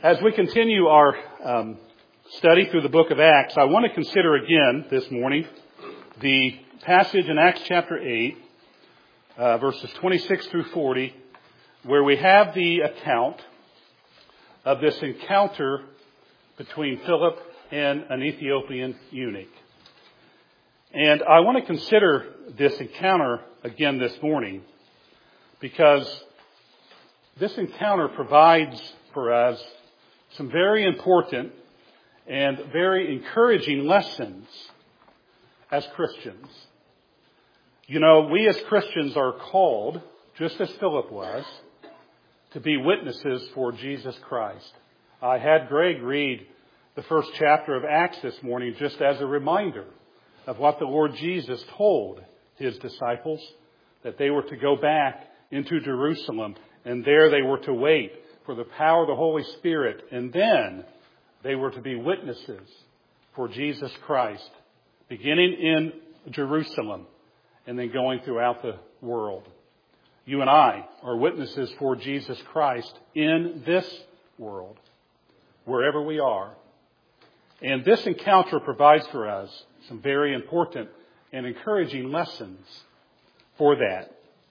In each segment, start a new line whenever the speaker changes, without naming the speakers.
As we continue our study through the book of Acts, I want to consider again this morning the passage in Acts chapter 8, verses 26 through 40, where we have the account of this encounter between Philip and an Ethiopian eunuch. And I want to consider this encounter again this morning because this encounter provides for us some very important and very encouraging lessons as Christians. You know, we as Christians are called, just as Philip was, to be witnesses for Jesus Christ. I had Greg read the first chapter of Acts this morning just as a reminder of what the Lord Jesus told his disciples, that they were to go back into Jerusalem, and there they were to wait for the power of the Holy Spirit, and then they were to be witnesses for Jesus Christ, beginning in Jerusalem and then going throughout the world. You and I are witnesses for Jesus Christ in this world, wherever we are. And this encounter provides for us some very important and encouraging lessons for that.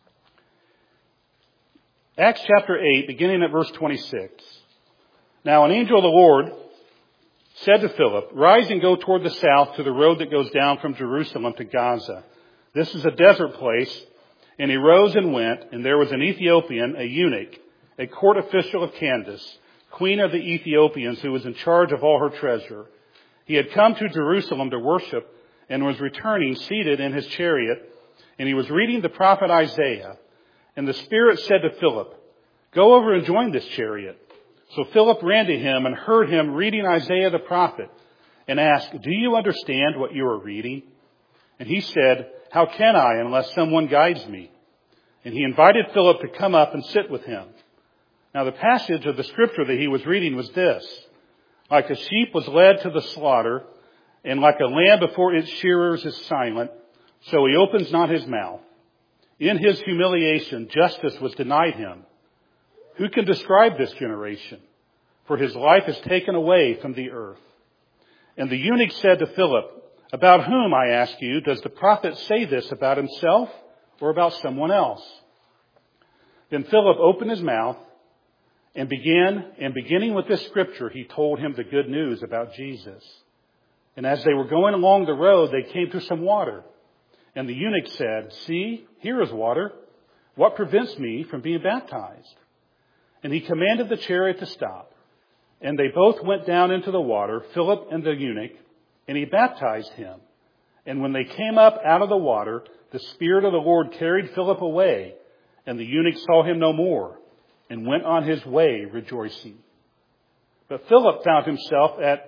Acts chapter 8, beginning at verse 26. Now an angel of the Lord said to Philip, "Rise and go toward the south to the road that goes down from Jerusalem to Gaza. This is a desert place." And he rose and went, and there was an Ethiopian, a eunuch, a court official of Candace, queen of the Ethiopians, who was in charge of all her treasure. He had come to Jerusalem to worship and was returning seated in his chariot, and he was reading the prophet Isaiah. And the Spirit said to Philip, "Go over and join this chariot." So Philip ran to him and heard him reading Isaiah the prophet and asked, "Do you understand what you are reading?" And he said, "How can I unless someone guides me?" And he invited Philip to come up and sit with him. Now the passage of the scripture that he was reading was this: "Like a sheep was led to the slaughter, and like a lamb before its shearers is silent, so he opens not his mouth. In his humiliation, justice was denied him. Who can describe this generation? For his life is taken away from the earth." And the eunuch said to Philip, "About whom, I ask you, does the prophet say this, about himself or about someone else?" Then Philip opened his mouth and beginning with this scripture, he told him the good news about Jesus. And as they were going along the road, they came to some water. And the eunuch said, "See, here is water. What prevents me from being baptized?" And he commanded the chariot to stop. And they both went down into the water, Philip and the eunuch, and he baptized him. And when they came up out of the water, the Spirit of the Lord carried Philip away, and the eunuch saw him no more, and went on his way rejoicing. But Philip found himself at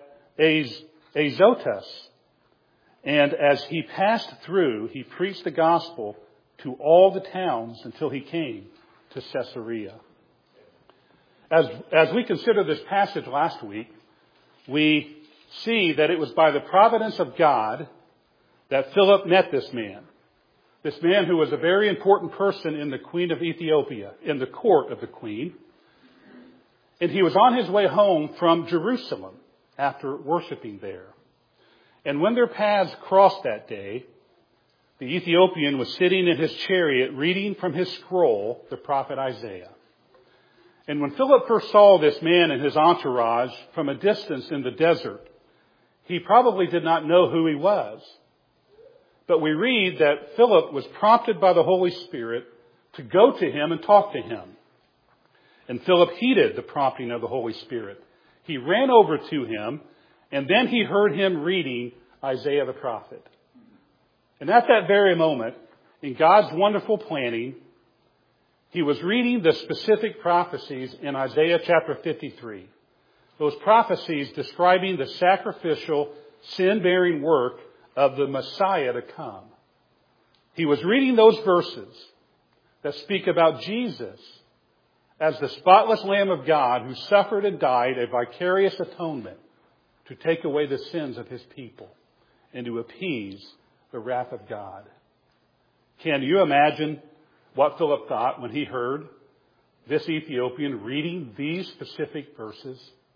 Azotus, and as he passed through, he preached the gospel to all the towns until he came to Caesarea. As we considered this passage last week, we see that it was by the providence of God that Philip met this man who was a very important person in the Queen of Ethiopia, in the court of the queen. And he was on his way home from Jerusalem after worshiping there. And when their paths crossed that day, the Ethiopian was sitting in his chariot reading from his scroll the prophet Isaiah. And when Philip first saw this man and his entourage from a distance in the desert, he probably did not know who he was. But we read that Philip was prompted by the Holy Spirit to go to him and talk to him. And Philip heeded the prompting of the Holy Spirit. He ran over to him, and then he heard him reading Isaiah the prophet. And at that very moment, in God's wonderful planning, he was reading the specific prophecies in Isaiah chapter 53. Those prophecies describing the sacrificial, sin-bearing work of the Messiah to come. He was reading those verses that speak about Jesus as the spotless Lamb of God who suffered and died a vicarious atonement to take away the sins of his people and to appease the wrath of God. Can you imagine what Philip thought when he heard this Ethiopian reading these specific verses?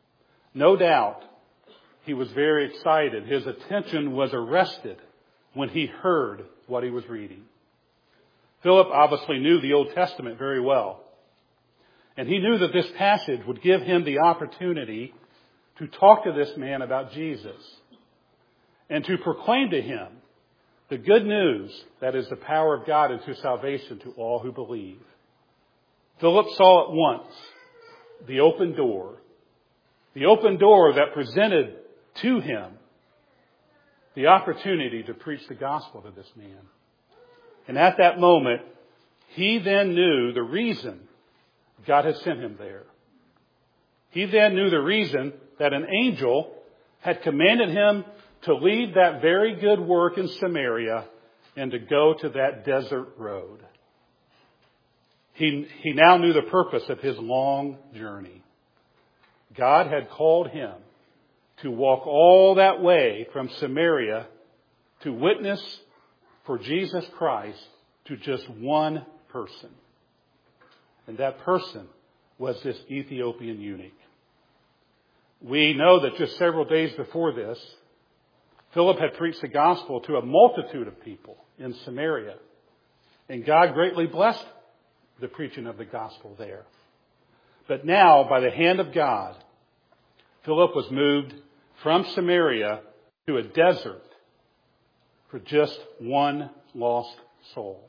No doubt he was very excited. His attention was arrested when he heard what he was reading. Philip obviously knew the Old Testament very well. And he knew that this passage would give him the opportunity to talk to this man about Jesus and to proclaim to him the good news that is the power of God into salvation to all who believe. Philip saw at once the open door that presented to him the opportunity to preach the gospel to this man. And at that moment, he then knew the reason God had sent him there. He then knew the reason that an angel had commanded him to leave that very good work in Samaria and to go to that desert road. He now knew the purpose of his long journey. God had called him to walk all that way from Samaria to witness for Jesus Christ to just one person. And that person was this Ethiopian eunuch. We know that just several days before this, Philip had preached the gospel to a multitude of people in Samaria. And God greatly blessed the preaching of the gospel there. But now, by the hand of God, Philip was moved from Samaria to a desert for just one lost soul.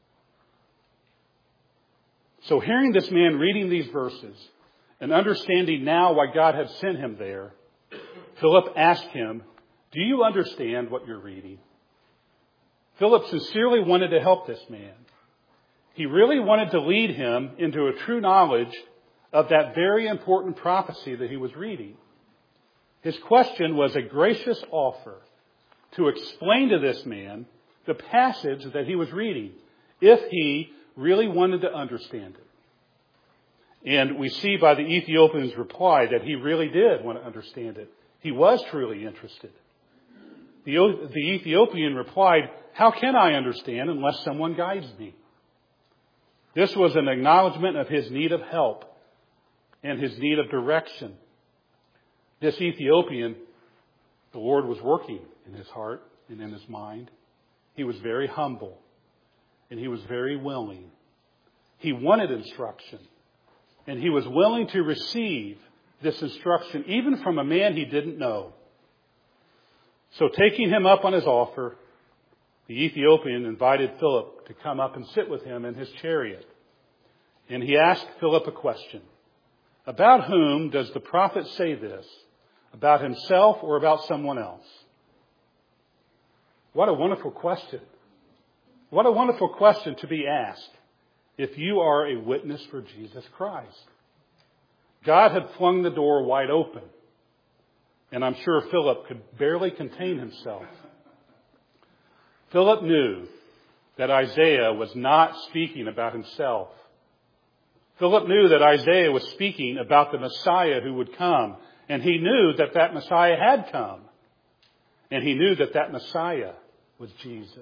So hearing this man reading these verses and understanding now why God had sent him there, Philip asked him, "Do you understand what you're reading?" Philip sincerely wanted to help this man. He really wanted to lead him into a true knowledge of that very important prophecy that he was reading. His question was a gracious offer to explain to this man the passage that he was reading, if he really wanted to understand it. And we see by the Ethiopian's reply that he really did want to understand it. He was truly interested. The Ethiopian replied, "How can I understand unless someone guides me?" This was an acknowledgement of his need of help and his need of direction. This Ethiopian, the Lord was working in his heart and in his mind. He was very humble and he was very willing. He wanted instruction and he was willing to receive this instruction even from a man he didn't know. So taking him up on his offer, the Ethiopian invited Philip to come up and sit with him in his chariot. And he asked Philip a question. About whom does the prophet say this? About himself or about someone else? What a wonderful question. What a wonderful question to be asked if you are a witness for Jesus Christ. God had flung the door wide open. And I'm sure Philip could barely contain himself. Philip knew that Isaiah was not speaking about himself. Philip knew that Isaiah was speaking about the Messiah who would come. And he knew that that Messiah had come. And he knew that that Messiah was Jesus.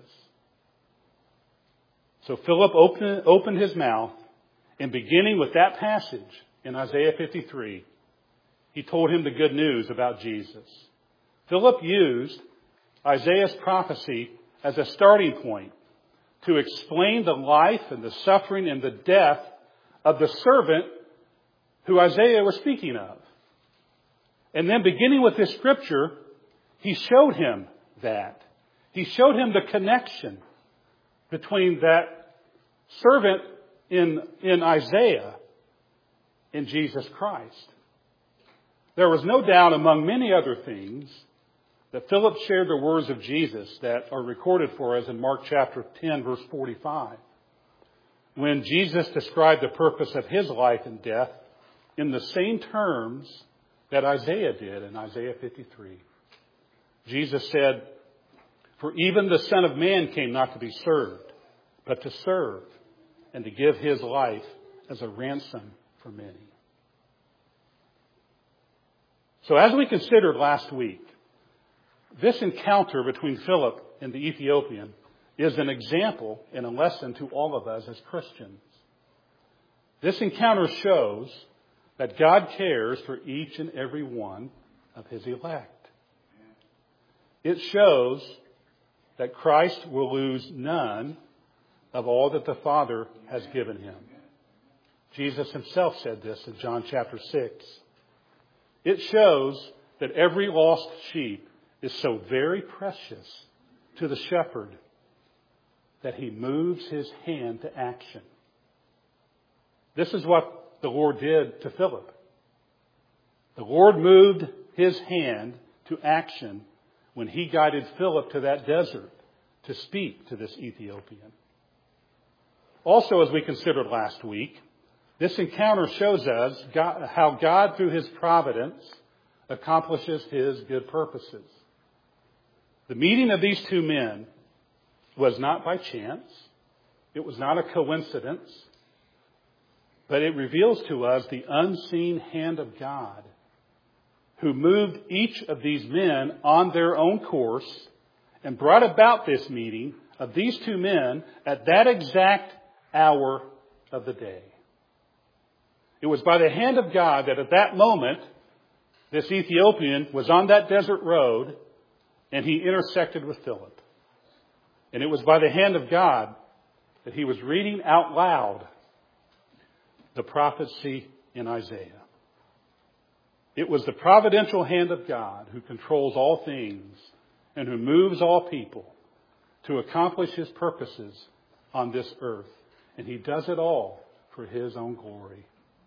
So Philip opened his mouth, and beginning with that passage in Isaiah 53, he told him the good news about Jesus. Philip used Isaiah's prophecy as a starting point to explain the life and the suffering and the death of the servant who Isaiah was speaking of. And then beginning with this scripture, he showed him that. He showed him the connection between that servant in Isaiah and Jesus Christ. There was no doubt, among many other things, that Philip shared the words of Jesus that are recorded for us in Mark chapter 10, verse 45. When Jesus described the purpose of his life and death in the same terms that Isaiah did in Isaiah 53. Jesus said, "For even the Son of Man came not to be served, but to serve, and to give his life as a ransom for many." So as we considered last week, this encounter between Philip and the Ethiopian is an example and a lesson to all of us as Christians. This encounter shows that God cares for each and every one of His elect. It shows that Christ will lose none of all that the Father has given Him. Jesus Himself said this in John chapter 6. It shows that every lost sheep is so very precious to the shepherd that He moves His hand to action. This is what the Lord did to Philip. The Lord moved His hand to action when He guided Philip to that desert to speak to this Ethiopian. Also, as we considered last week, this encounter shows us how God, through His providence, accomplishes His good purposes. The meeting of these two men was not by chance. It was not a coincidence. But it reveals to us the unseen hand of God, who moved each of these men on their own course and brought about this meeting of these two men at that exact hour of the day. It was by the hand of God that at that moment, this Ethiopian was on that desert road and he intersected with Philip. And it was by the hand of God that he was reading out loud the prophecy in Isaiah. It was the providential hand of God who controls all things and who moves all people to accomplish His purposes on this earth. And He does it all for His own glory.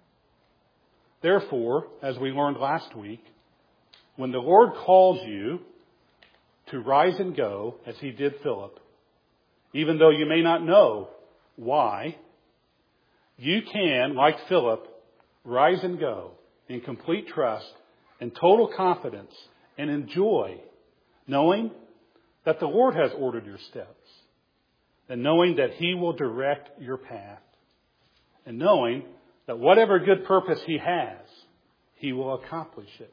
Therefore, as we learned last week, when the Lord calls you to rise and go, as He did Philip, even though you may not know why, you can, like Philip, rise and go in complete trust and total confidence and in joy, knowing that the Lord has ordered your steps, and knowing that He will direct your path, and knowing that whatever good purpose He has, He will accomplish it.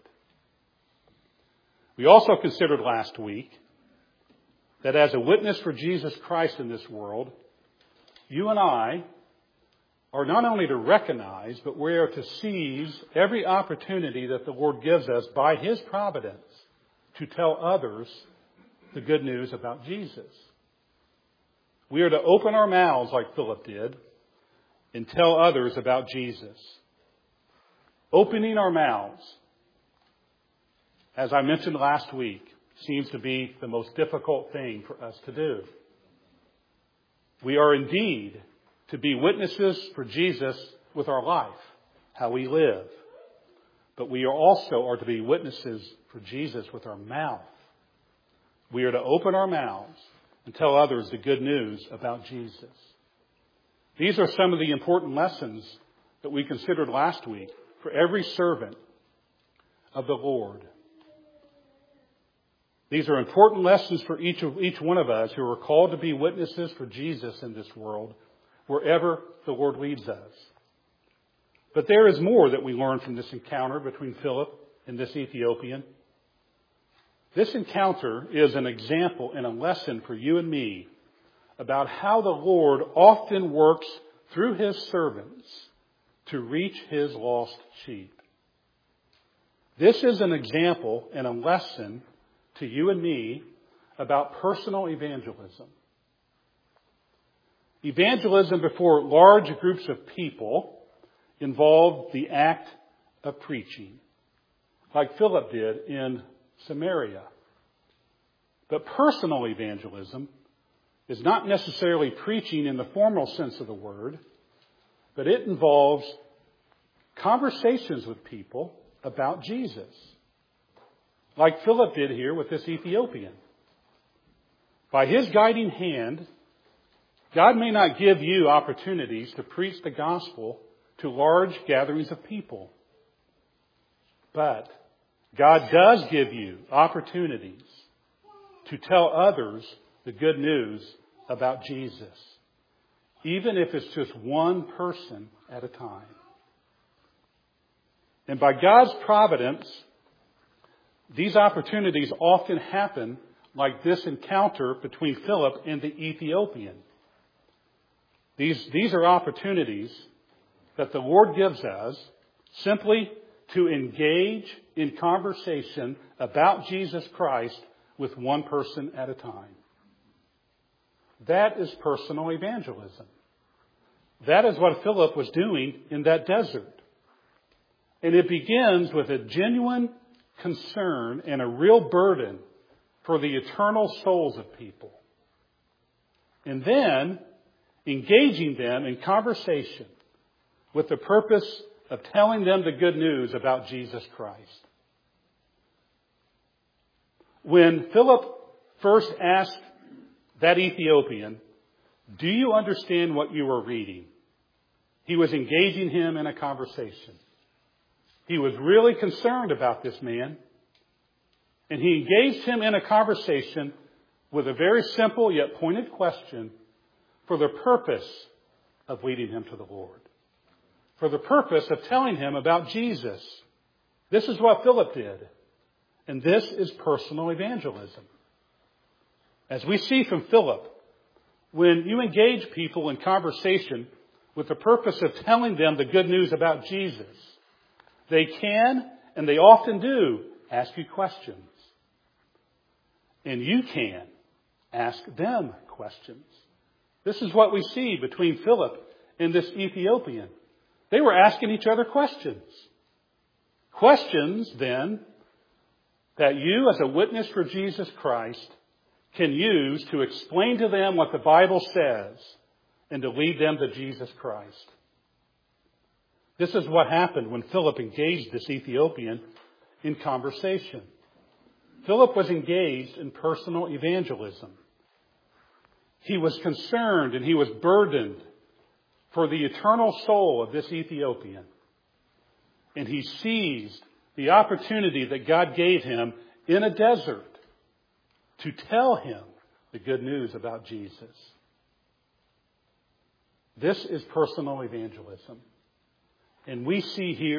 We also considered last week that as a witness for Jesus Christ in this world, you and I are not only to recognize, but we are to seize every opportunity that the Lord gives us by His providence to tell others the good news about Jesus. We are to open our mouths like Philip did and tell others about Jesus. Opening our mouths, as I mentioned last week, seems to be the most difficult thing for us to do. We are indeed to be witnesses for Jesus with our life, how we live. But we also are to be witnesses for Jesus with our mouth. We are to open our mouths and tell others the good news about Jesus. These are some of the important lessons that we considered last week for every servant of the Lord. These are important lessons for each one of us who are called to be witnesses for Jesus in this world, wherever the Lord leads us. But there is more that we learn from this encounter between Philip and this Ethiopian. This encounter is an example and a lesson for you and me about how the Lord often works through His servants to reach His lost sheep. This is an example and a lesson to you and me about personal evangelism. Evangelism before large groups of people involved the act of preaching, like Philip did in Samaria. But personal evangelism is not necessarily preaching in the formal sense of the word, but it involves conversations with people about Jesus, like Philip did here with this Ethiopian. By His guiding hand, God may not give you opportunities to preach the gospel to large gatherings of people, but God does give you opportunities to tell others the good news about Jesus, even if it's just one person at a time. And by God's providence, these opportunities often happen like this encounter between Philip and the Ethiopian. These are opportunities that the Lord gives us Simply to engage in conversation about Jesus Christ with one person at a time. That is personal evangelism. That is what Philip was doing in that desert. And it begins with a genuine concern and a real burden for the eternal souls of people. And then engaging them in conversation with the purpose of telling them the good news about Jesus Christ. When Philip first asked that Ethiopian, "Do you understand what you are reading?" he was engaging him in a conversation. He was really concerned about this man. And he engaged him in a conversation with a very simple yet pointed question for the purpose of leading him to the Lord. For the purpose of telling him about Jesus. This is what Philip did. And this is personal evangelism. As we see from Philip, when you engage people in conversation with the purpose of telling them the good news about Jesus, they can, and they often do, ask you questions. And you can ask them questions. This is what we see between Philip and this Ethiopian. They were asking each other questions. Questions, then, that you as a witness for Jesus Christ can use to explain to them what the Bible says and to lead them to Jesus Christ. This is what happened when Philip engaged this Ethiopian in conversation. Philip was engaged in personal evangelism. He was concerned and he was burdened for the eternal soul of this Ethiopian. And he seized the opportunity that God gave him in a desert to tell him the good news about Jesus. This is personal evangelism. And we see here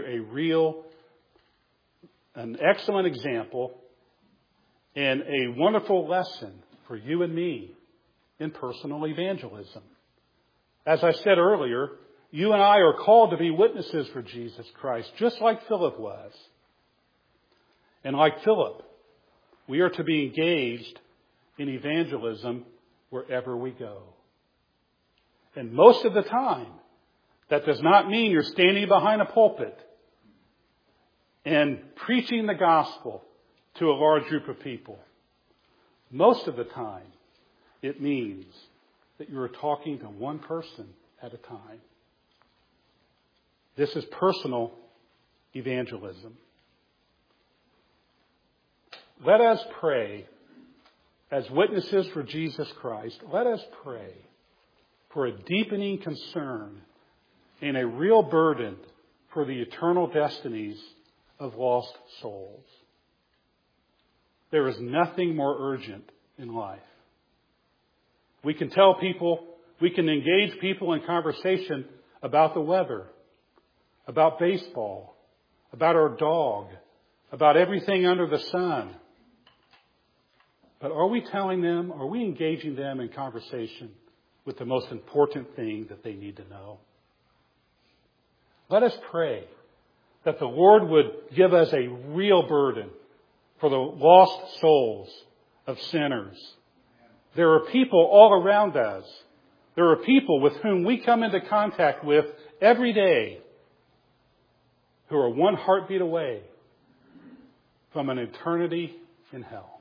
an excellent example and a wonderful lesson for you and me in personal evangelism. As I said earlier, you and I are called to be witnesses for Jesus Christ, just like Philip was. And like Philip, we are to be engaged in evangelism wherever we go. And most of the time, that does not mean you're standing behind a pulpit and preaching the gospel to a large group of people. Most of the time, it means that you are talking to one person at a time. This is personal evangelism. Let us pray as witnesses for Jesus Christ. Let us pray for a deepening concern and a real burden for the eternal destinies of lost souls. There is nothing more urgent in life. We can tell people, we can engage people in conversation about the weather, about baseball, about our dog, about everything under the sun. But are we telling them, are we engaging them in conversation with the most important thing that they need to know? Let us pray that the Lord would give us a real burden for the lost souls of sinners. There are people all around us. There are people with whom we come into contact with every day who are one heartbeat away from an eternity in hell.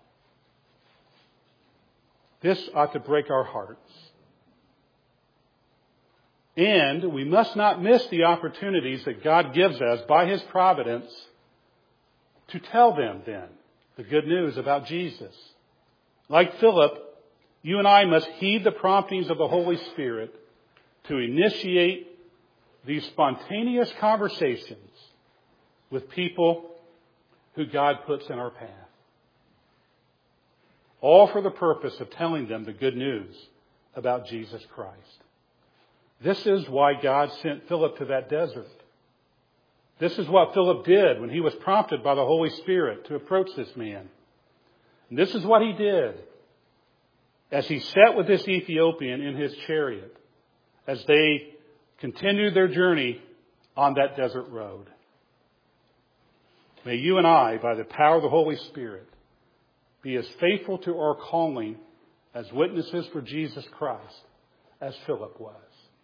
This ought to break our hearts. And we must not miss the opportunities that God gives us by His providence to tell them then the good news about Jesus. Like Philip, you and I must heed the promptings of the Holy Spirit to initiate these spontaneous conversations with people who God puts in our path. All for the purpose of telling them the good news about Jesus Christ. This is why God sent Philip to that desert. This is what Philip did when he was prompted by the Holy Spirit to approach this man. And this is what he did as he sat with this Ethiopian in his chariot as they continued their journey on that desert road. may you and I, by the power of the Holy Spirit, be as faithful to our calling as witnesses for Jesus Christ as Philip was.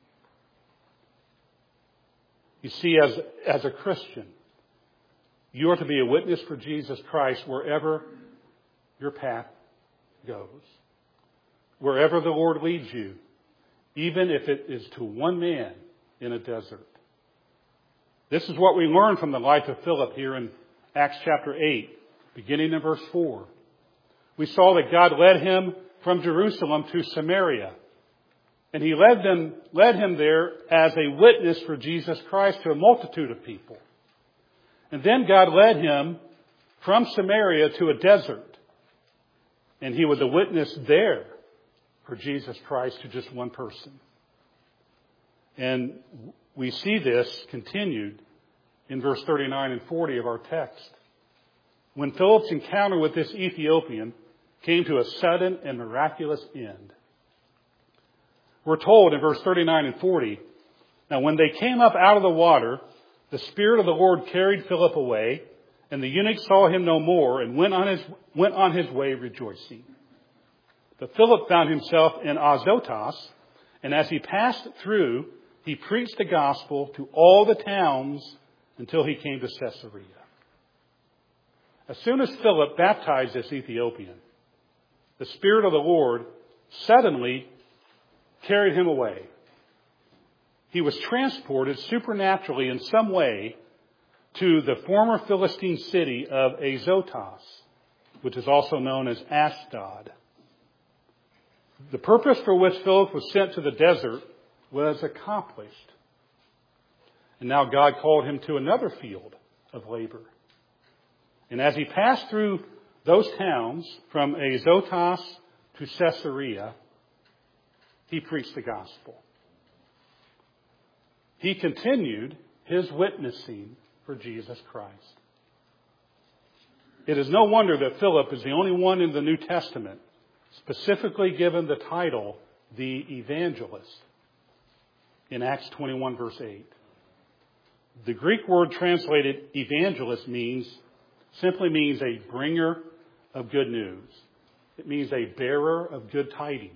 You see, as a Christian, you are to be a witness for Jesus Christ wherever your path goes. Wherever the Lord leads you, even if it is to one man in a desert. This is what we learn from the life of Philip here in Acts chapter 8, beginning in verse 4. We saw that God led him from Jerusalem to Samaria. And he led him there as a witness for Jesus Christ to a multitude of people. And then God led him from Samaria to a desert. And he was a witness there for Jesus Christ to just one person. And we see this continued in verse 39 and 40 of our text. When Philip's encounter with this Ethiopian came to a sudden and miraculous end. We're told in verse 39 and 40, now when they came up out of the water, the Spirit of the Lord carried Philip away, and the eunuch saw him no more and went on his way rejoicing. But Philip found himself in Azotus, and as he passed through, he preached the gospel to all the towns until he came to Caesarea. As soon as Philip baptized this Ethiopian, the Spirit of the Lord suddenly carried him away. He was transported supernaturally in some way to the former Philistine city of Azotus, which is also known as Ashdod. The purpose for which Philip was sent to the desert was accomplished. And now God called him to another field of labor. And as he passed through those towns from Azotus to Caesarea, he preached the gospel. He continued his witnessing for Jesus Christ. It is no wonder that Philip is the only one in the New Testament specifically given the title, the evangelist, in Acts 21 verse 8. The Greek word translated evangelist simply means a bringer of good news. It means a bearer of good tidings.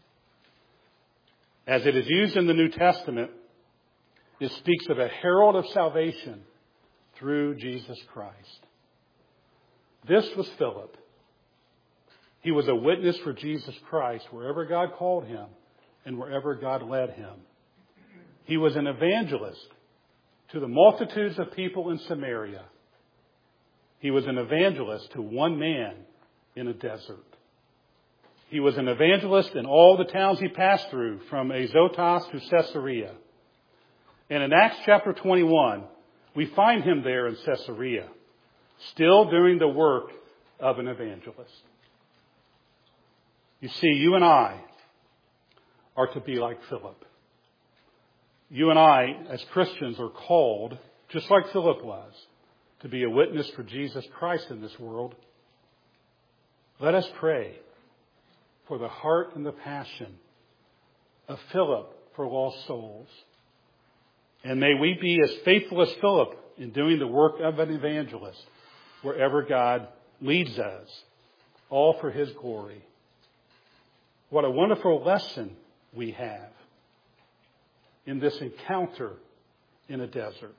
As it is used in the New Testament, it speaks of a herald of salvation through Jesus Christ. This was Philip. He was a witness for Jesus Christ wherever God called him and wherever God led him. He was an evangelist to the multitudes of people in Samaria. He was an evangelist to one man in a desert. He was an evangelist in all the towns he passed through, from Azotus to Caesarea. And in Acts chapter 21, we find him there in Caesarea, still doing the work of an evangelist. You see, you and I are to be like Philip. You and I, as Christians, are called, just like Philip was, to be a witness for Jesus Christ in this world. Let us pray for the heart and the passion of Philip for lost souls. And may we be as faithful as Philip in doing the work of an evangelist wherever God leads us, all for His glory. What a wonderful lesson we have in this encounter in a desert.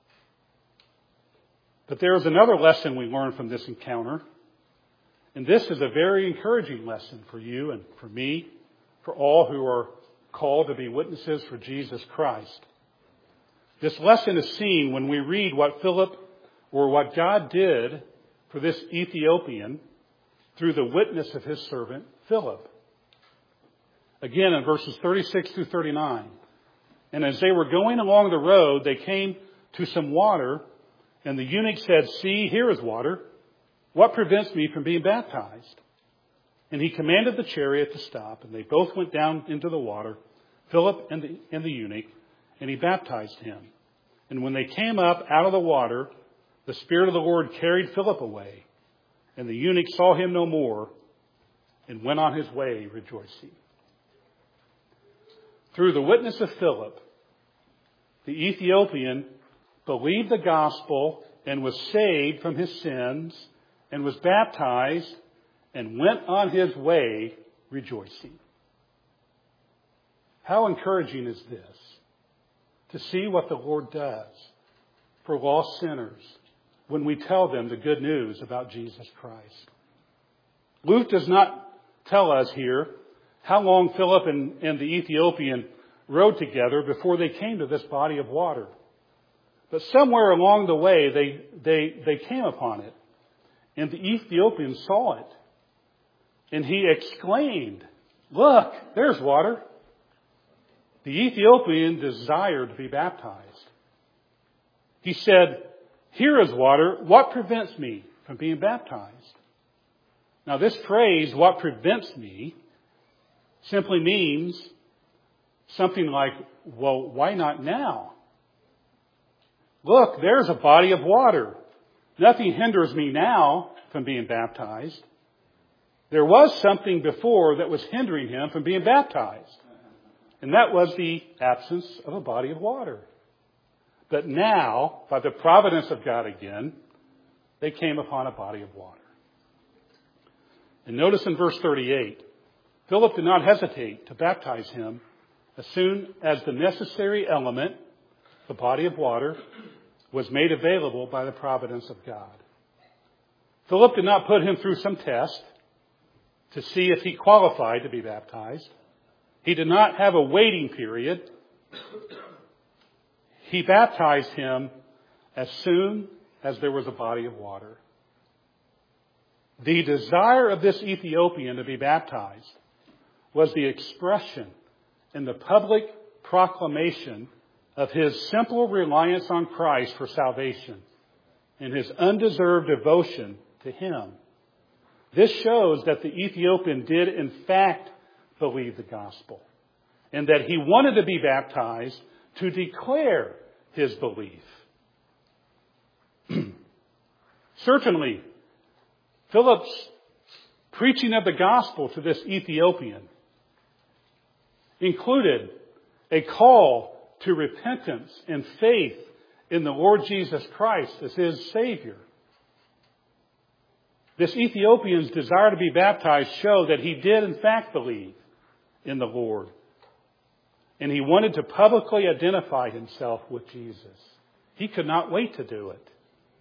But there is another lesson we learn from this encounter. And this is a very encouraging lesson for you and for me, for all who are called to be witnesses for Jesus Christ. This lesson is seen when we read what what God did for this Ethiopian through the witness of His servant Philip. Again, in verses 36 through 39. And as they were going along the road, they came to some water, and the eunuch said, "See, here is water. What prevents me from being baptized?" And he commanded the chariot to stop, and they both went down into the water, Philip and the eunuch, and he baptized him. And when they came up out of the water, the Spirit of the Lord carried Philip away, and the eunuch saw him no more, and went on his way rejoicing. Through the witness of Philip, the Ethiopian believed the gospel and was saved from his sins and was baptized and went on his way rejoicing. How encouraging is this? To see what the Lord does for lost sinners when we tell them the good news about Jesus Christ. Luke does not tell us here how long Philip and the Ethiopian rode together before they came to this body of water. But somewhere along the way, they came upon it. And the Ethiopian saw it. And he exclaimed, "Look, there's water." The Ethiopian desired to be baptized. He said, "Here is water. What prevents me from being baptized?" Now this phrase, "what prevents me," simply means something like, well, why not now? Look, there's a body of water. Nothing hinders me now from being baptized. There was something before that was hindering him from being baptized. And that was the absence of a body of water. But now, by the providence of God again, they came upon a body of water. And notice in verse 38, Philip did not hesitate to baptize him as soon as the necessary element, the body of water, was made available by the providence of God. Philip did not put him through some test to see if he qualified to be baptized. He did not have a waiting period. He baptized him as soon as there was a body of water. The desire of this Ethiopian to be baptized was the expression and the public proclamation of his simple reliance on Christ for salvation and his undeserved devotion to Him. This shows that the Ethiopian did in fact believe the gospel and that he wanted to be baptized to declare his belief. Certainly, Philip's preaching of the gospel to this Ethiopian included a call to repentance and faith in the Lord Jesus Christ as his Savior. This Ethiopian's desire to be baptized showed that he did in fact believe in the Lord. And he wanted to publicly identify himself with Jesus. He could not wait to do it.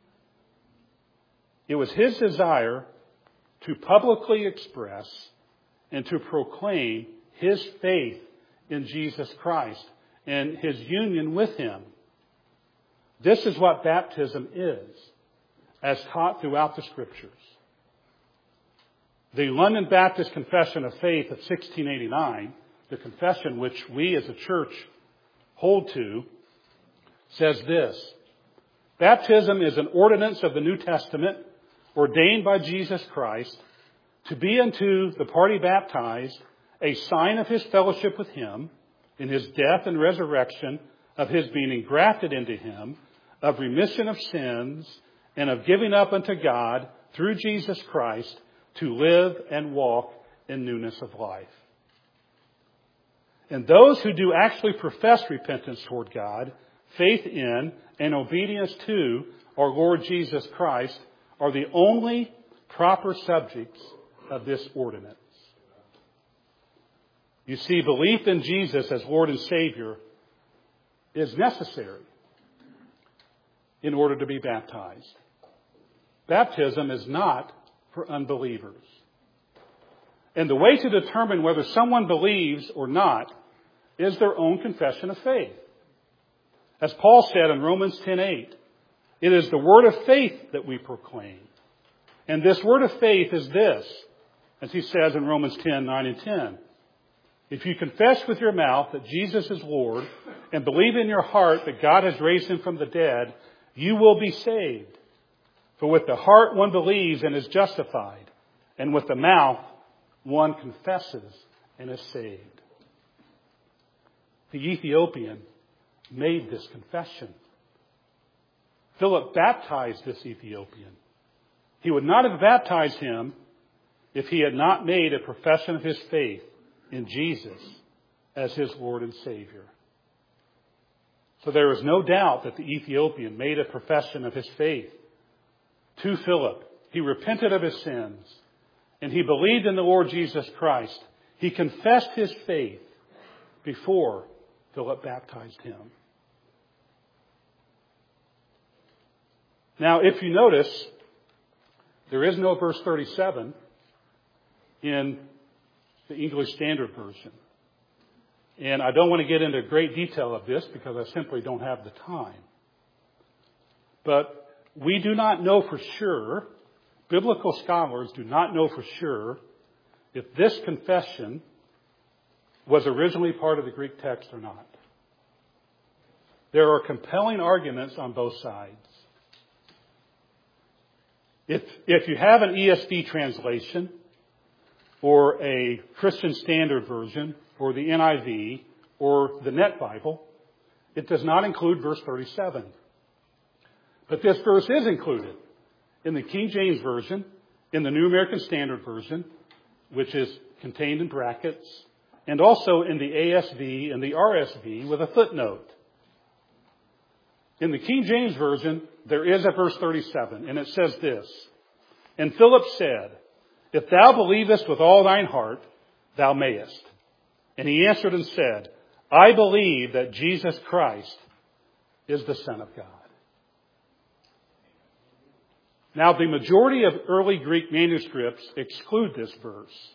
It was his desire to publicly express and to proclaim his faith in Jesus Christ and his union with Him. This is what baptism is, as taught throughout the Scriptures. The London Baptist Confession of Faith of 1689, the confession which we as a church hold to, says this: baptism is an ordinance of the New Testament ordained by Jesus Christ to be unto the party baptized a sign of his fellowship with Him in His death and resurrection, of His being engrafted into Him, of remission of sins, and of giving up unto God through Jesus Christ to live and walk in newness of life. And those who do actually profess repentance toward God, faith in, and obedience to our Lord Jesus Christ are the only proper subjects of this ordinance. You see, belief in Jesus as Lord and Savior is necessary in order to be baptized. Baptism is not for unbelievers. And the way to determine whether someone believes or not is their own confession of faith. As Paul said in Romans 10:8, it is the word of faith that we proclaim. And this word of faith is this, as he says in Romans 10:9 and 10. If you confess with your mouth that Jesus is Lord and believe in your heart that God has raised Him from the dead, you will be saved. For with the heart one believes and is justified, and with the mouth one confesses and is saved. The Ethiopian made this confession. Philip baptized this Ethiopian. He would not have baptized him if he had not made a profession of his faith in Jesus as his Lord and Savior. So there is no doubt that the Ethiopian made a profession of his faith to Philip. He repented of his sins, and he believed in the Lord Jesus Christ. He confessed his faith before Philip baptized him. Now, if you notice, there is no verse 37 in the English Standard Version. And I don't want to get into great detail of this because I simply don't have the time. But we do not know for sure, biblical scholars do not know for sure, if this confession was originally part of the Greek text or not. There are compelling arguments on both sides. If you have an ESV translation or a Christian Standard Version or the NIV or the Net Bible, it does not include verse 37. But this verse is included in the King James Version, in the New American Standard Version, which is contained in brackets, and also in the ASV and the RSV with a footnote. In the King James Version, there is a verse 37, and it says this, "And Philip said, If thou believest with all thine heart, thou mayest. And he answered and said, I believe that Jesus Christ is the Son of God." Now, the majority of early Greek manuscripts exclude this verse.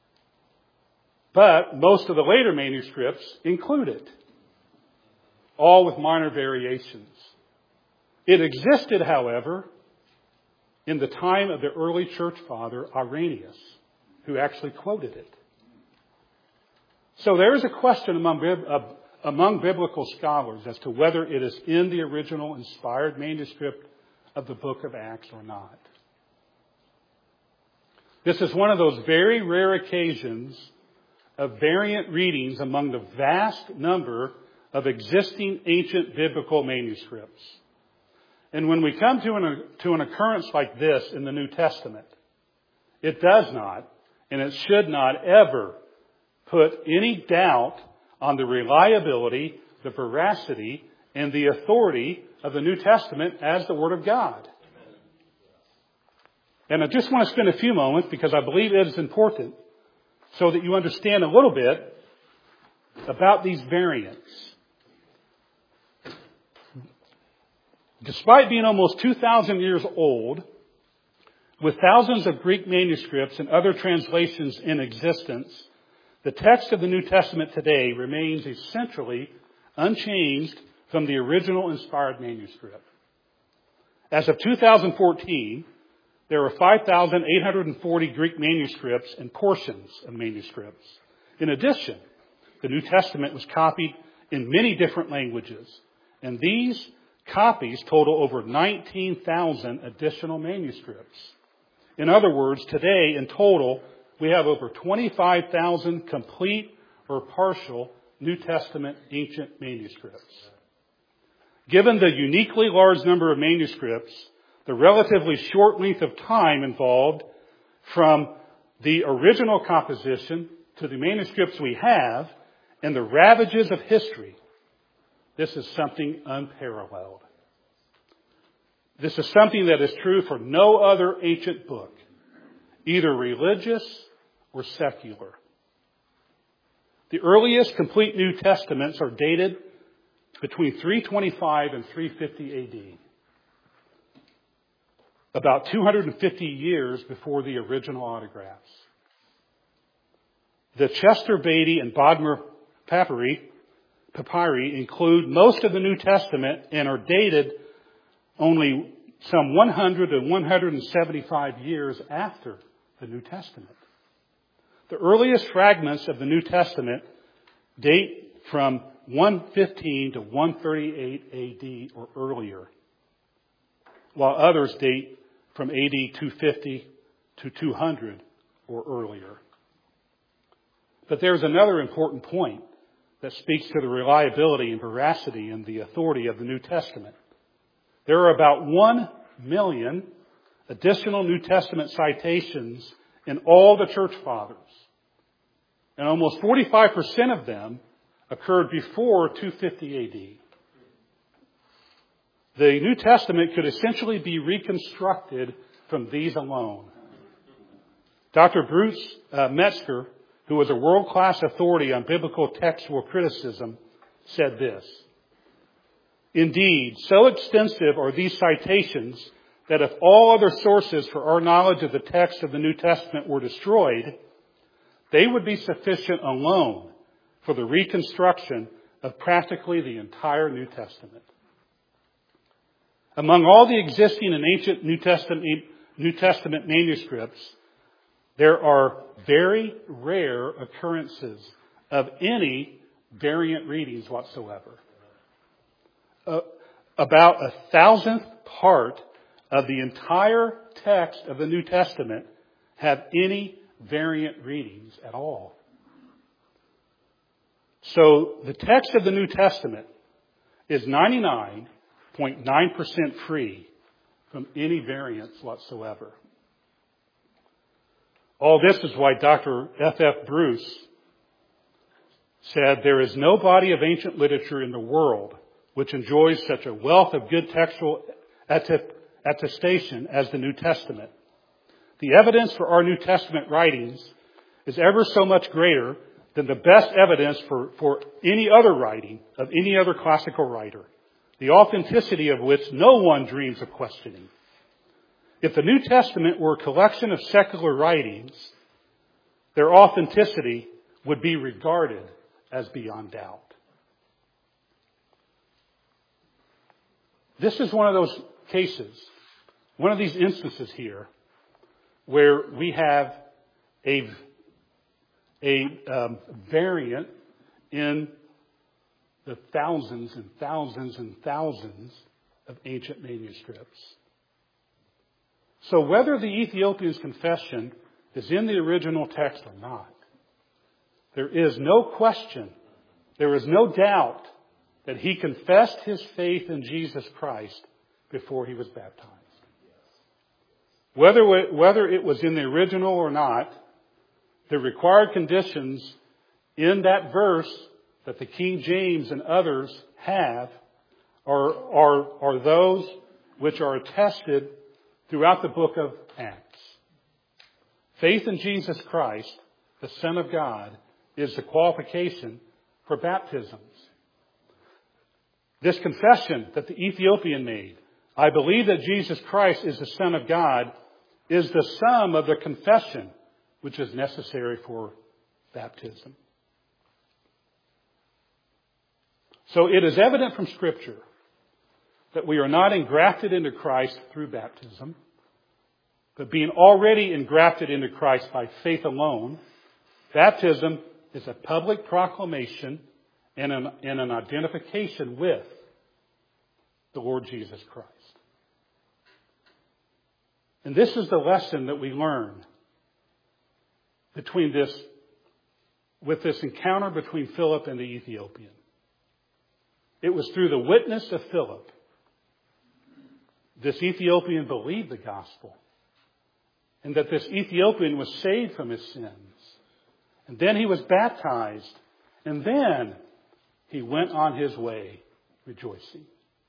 But most of the later manuscripts include it, all with minor variations. It existed, however, in the time of the early church father, Irenaeus, who actually quoted it. So there is a question among biblical scholars as to whether it is in the original inspired manuscript of the book of Acts or not. This is one of those very rare occasions of variant readings among the vast number of existing ancient biblical manuscripts. And when we come to an occurrence like this in the New Testament, it does not, and it should not ever put any doubt on the reliability, the veracity, and the authority of the New Testament as the Word of God. And I just want to spend a few moments, because I believe it is important, so that you understand a little bit about these variants. Despite being almost 2,000 years old, with thousands of Greek manuscripts and other translations in existence, the text of the New Testament today remains essentially unchanged from the original inspired manuscript. As of 2014, there are 5,840 Greek manuscripts and portions of manuscripts. In addition, the New Testament was copied in many different languages, and these copies total over 19,000 additional manuscripts. In other words, today in total, we have over 25,000 complete or partial New Testament ancient manuscripts. Given the uniquely large number of manuscripts, the relatively short length of time involved from the original composition to the manuscripts we have, and the ravages of history, this is something unparalleled. This is something that is true for no other ancient book, either religious or secular. The earliest complete New Testaments are dated between 325 and 350 AD, about 250 years before the original autographs. The Chester Beatty and Bodmer papyri include most of the New Testament and are dated only some 100 to 175 years after the New Testament. The earliest fragments of the New Testament date from 115 to 138 AD or earlier, while others date from AD 250 to 200 or earlier. But there's another important point that speaks to the reliability and veracity and the authority of the New Testament. There are about 1 million additional New Testament citations in all the church fathers. And almost 45% of them occurred before 250 AD. The New Testament could essentially be reconstructed from these alone. Dr. Bruce Metzger, who was a world-class authority on biblical textual criticism, said this: "Indeed, so extensive are these citations that if all other sources for our knowledge of the text of the New Testament were destroyed, they would be sufficient alone for the reconstruction of practically the entire New Testament. Among all the existing and ancient New Testament manuscripts, there are very rare occurrences of any variant readings whatsoever. About 1,000th part of the entire text of the New Testament have any variant readings at all. So the text of the New Testament is 99.9% free from any variants whatsoever. All this is why Dr. F.F. Bruce said, "There is no body of ancient literature in the world which enjoys such a wealth of good textual attestation as the New Testament. The evidence for our New Testament writings is ever so much greater than the best evidence for any other writing of any other classical writer, the authenticity of which no one dreams of questioning. If the New Testament were a collection of secular writings, their authenticity would be regarded as beyond doubt." This is one of those cases, one of these instances here, where we have a variant in the thousands and thousands and thousands of ancient manuscripts. So whether the Ethiopian's confession is in the original text or not, there is no question, there is no doubt that he confessed his faith in Jesus Christ before he was baptized. Whether it was in the original or not, the required conditions in that verse that the King James and others have are those which are attested throughout the book of Acts. Faith in Jesus Christ, the Son of God, is the qualification for baptisms. This confession that the Ethiopian made, "I believe that Jesus Christ is the Son of God," is the sum of the confession which is necessary for baptism. So it is evident from Scripture that we are not engrafted into Christ through baptism, but being already engrafted into Christ by faith alone. Baptism is a public proclamation and an identification with the Lord Jesus Christ. And this is the lesson that we learn with this encounter between Philip and the Ethiopian. It was through the witness of Philip this Ethiopian believed the gospel, and that this Ethiopian was saved from his sins. And then he was baptized, and then he went on his way rejoicing.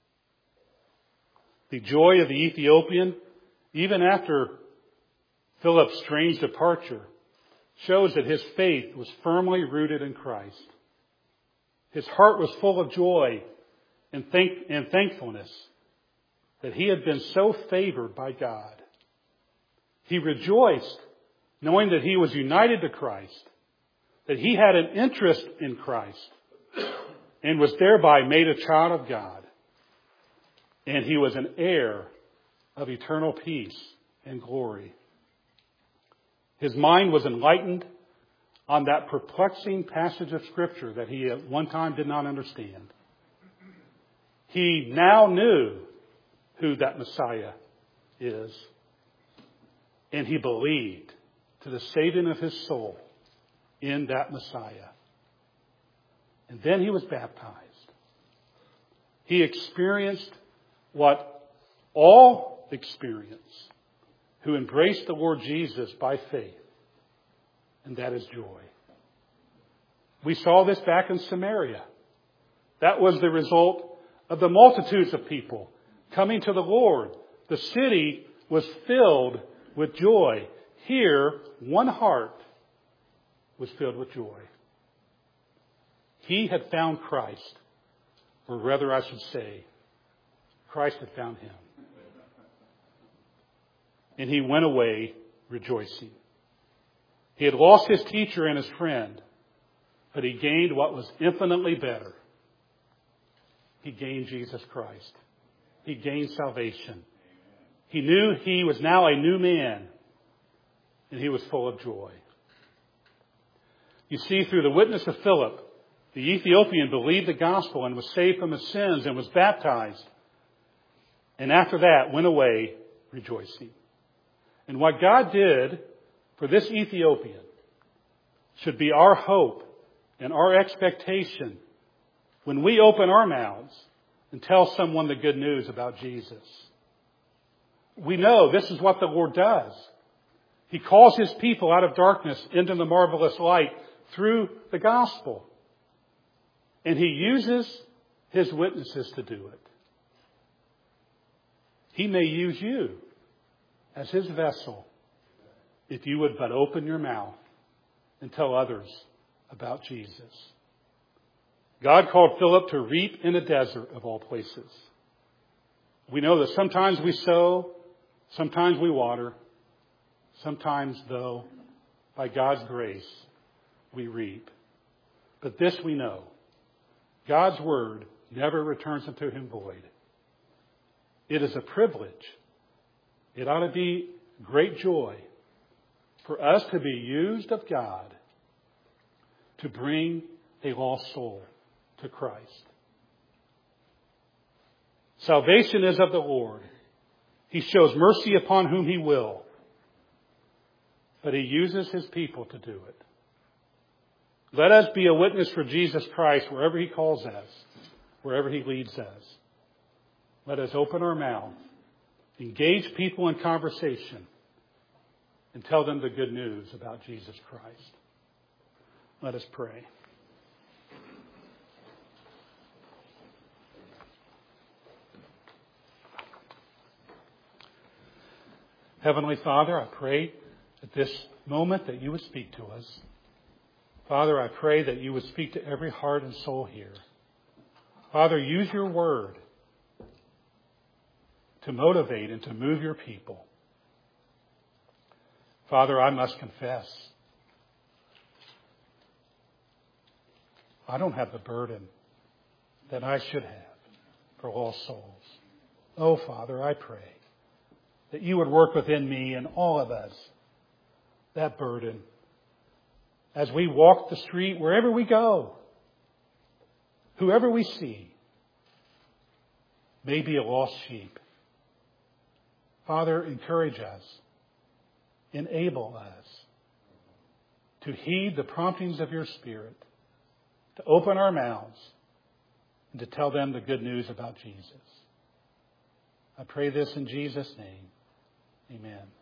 The joy of the Ethiopian, even after Philip's strange departure, shows that his faith was firmly rooted in Christ. His heart was full of joy and thankfulness that he had been so favored by God. He rejoiced knowing that he was united to Christ, that he had an interest in Christ, and was thereby made a child of God. And he was an heir of eternal peace and glory. His mind was enlightened on that perplexing passage of Scripture that he at one time did not understand. He now knew who that Messiah is, and he believed to the saving of his soul in that Messiah. And then he was baptized. He experienced what all experience who embrace the Lord Jesus by faith, and that is joy. We saw this back in Samaria. That was the result of the multitudes of people coming to the Lord. The city was filled with joy. Here, one heart was filled with joy. He had found Christ, or rather I should say, Christ had found him. And he went away rejoicing. He had lost his teacher and his friend, but he gained what was infinitely better. He gained Jesus Christ. He gained salvation. He knew he was now a new man, and he was full of joy. You see, through the witness of Philip, the Ethiopian believed the gospel and was saved from his sins and was baptized. And after that, went away rejoicing. And what God did for this Ethiopian should be our hope and our expectation when we open our mouths and tell someone the good news about Jesus. We know this is what the Lord does. He calls his people out of darkness into the marvelous light through the gospel. And he uses his witnesses to do it. He may use you as his vessel if you would but open your mouth and tell others about Jesus. God called Philip to reap in a desert of all places. We know that sometimes we sow, sometimes we water, sometimes, though, by God's grace, we reap. But this we know. God's word never returns unto him void. It is a privilege. It ought to be great joy for us to be used of God to bring a lost soul to Christ. Salvation is of the Lord. He shows mercy upon whom he will. But he uses his people to do it. Let us be a witness for Jesus Christ wherever he calls us, wherever he leads us. Let us open our mouth, engage people in conversation, and tell them the good news about Jesus Christ. Let us pray. Heavenly Father, I pray at this moment that you would speak to us. Father, I pray that you would speak to every heart and soul here. Father, use your word to motivate and to move your people. Father, I must confess, I don't have the burden that I should have for lost souls. Oh, Father, I pray that you would work within me and all of us that burden as we walk the street, wherever we go, whoever we see, may be a lost sheep. Father, encourage us, enable us to heed the promptings of your Spirit, to open our mouths, and to tell them the good news about Jesus. I pray this in Jesus' name. Amen.